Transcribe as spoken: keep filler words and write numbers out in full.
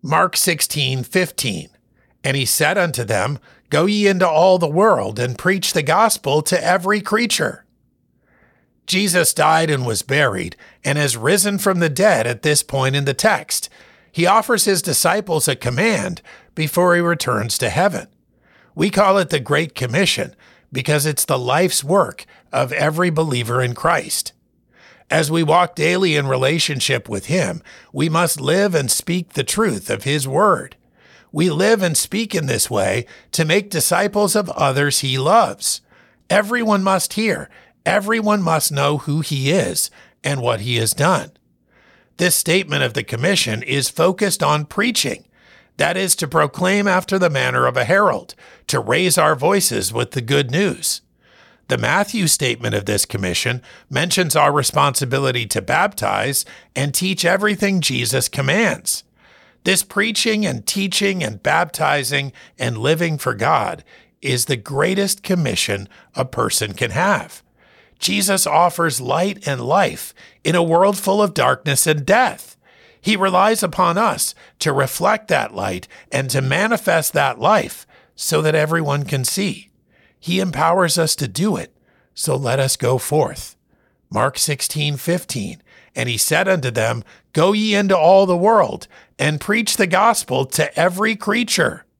Mark sixteen fifteen. And he said unto them, Go ye into all the world, and preach the gospel to every creature. Jesus died and was buried, and has risen from the dead at this point in the text. He offers his disciples a command before he returns to heaven. We call it the Great Commission because it's the life's work of every believer in Christ. As we walk daily in relationship with him, we must live and speak the truth of his word. We live and speak in this way to make disciples of others he loves. Everyone must hear. Everyone must know who he is and what he has done. This statement of the commission is focused on preaching. That is to proclaim after the manner of a herald, to raise our voices with the good news. The Matthew statement of this commission mentions our responsibility to baptize and teach everything Jesus commands. This preaching and teaching and baptizing and living for God is the greatest commission a person can have. Jesus offers light and life in a world full of darkness and death. He relies upon us to reflect that light and to manifest that life so that everyone can see. He empowers us to do it, so let us go forth. Mark sixteen fifteen. And he said unto them, Go ye into all the world, and preach the gospel to every creature.